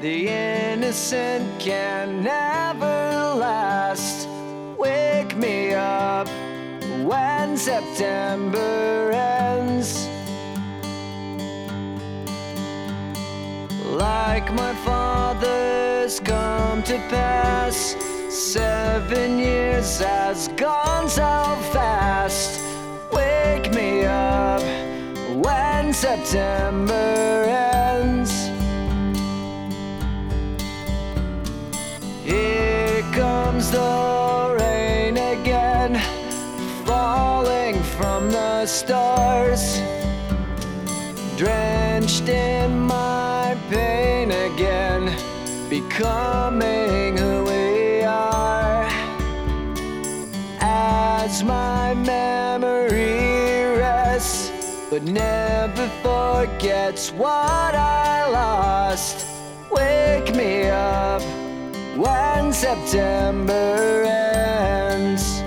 The innocent can never last. Wake me up when September ends. Like my father's come to pass, 7 years has gone so fast. Wake me up when September ends. Here comes the rain again, falling from the stars, drenched in my pain again, becoming who we are. As my memory rests, but never forgets what I lost. Wake me up when September ends.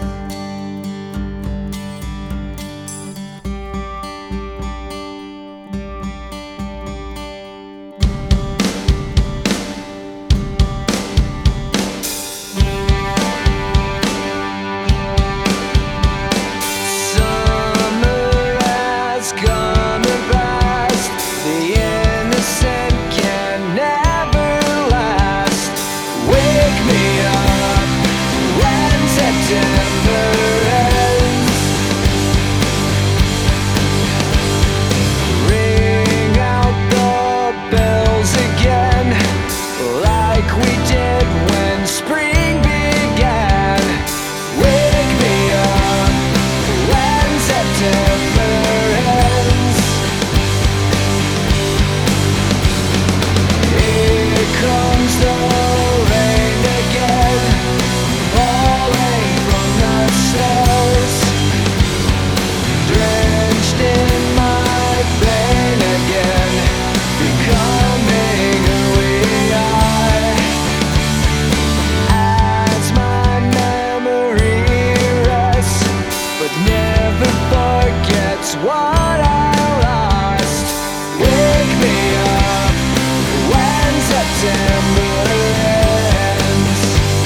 What I lost. Wake me up when September ends.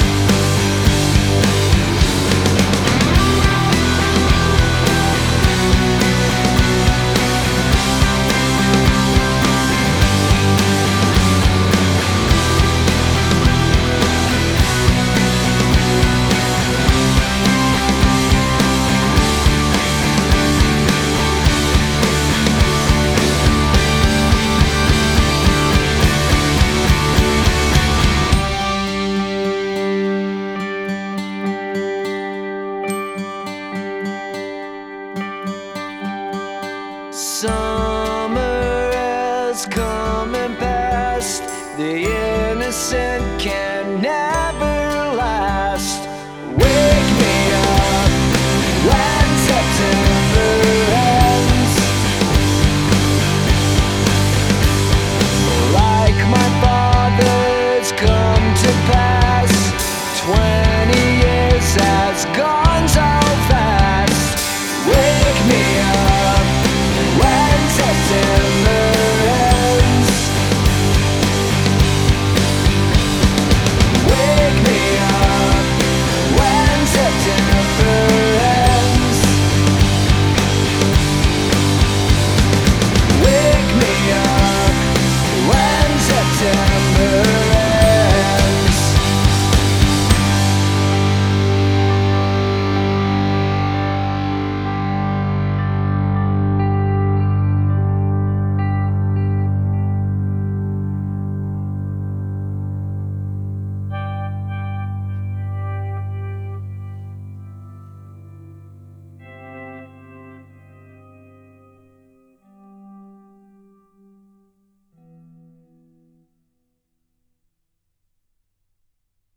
Summer has come and passed. The innocent can never last. Wake me up when September ends. Like my father's come to pass,